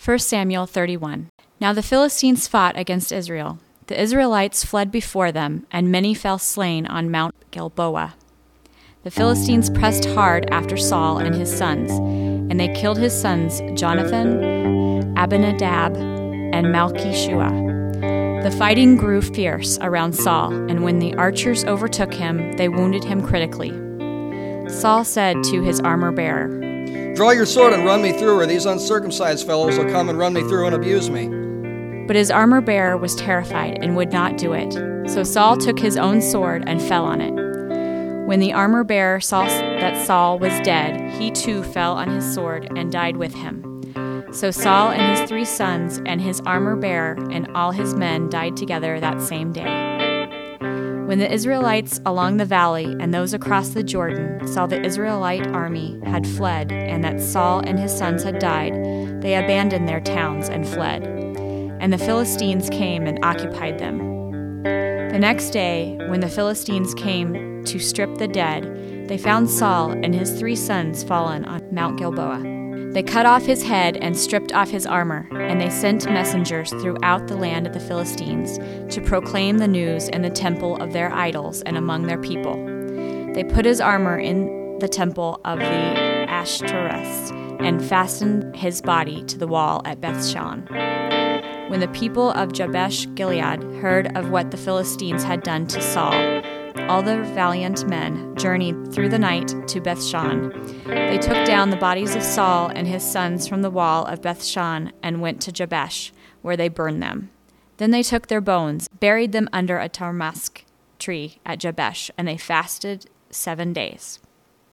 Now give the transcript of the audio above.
1 Samuel 31. Now the Philistines fought against Israel. The Israelites fled before them, and many fell slain on Mount Gilboa. The Philistines pressed hard after Saul and his sons, and they killed his sons Jonathan, Abinadab, and Malchishua. The fighting grew fierce around Saul, and when the archers overtook him, they wounded him critically. Saul said to his armor-bearer, "Draw your sword and run me through, or these uncircumcised fellows will come and run me through and abuse me." But his armor-bearer was terrified and would not do it. So Saul took his own sword and fell on it. When the armor-bearer saw that Saul was dead, he too fell on his sword and died with him. So Saul and his 3 sons and his armor-bearer and all his men died together that same day. When the Israelites along the valley and those across the Jordan saw the Israelite army had fled and that Saul and his sons had died, they abandoned their towns and fled. And the Philistines came and occupied them. The next day, when the Philistines came to strip the dead, they found Saul and his 3 sons fallen on Mount Gilboa. They cut off his head and stripped off his armor, and they sent messengers throughout the land of the Philistines to proclaim the news in the temple of their idols and among their people. They put his armor in the temple of the Ashtoreths and fastened his body to the wall at Bethshan. When the people of Jabesh Gilead heard of what the Philistines had done to Saul, all the valiant men journeyed through the night to Bethshan. They took down the bodies of Saul and his sons from the wall of Bethshan and went to Jabesh, where they burned them. Then they took their bones, buried them under a tamarisk tree at Jabesh, and they fasted 7 days.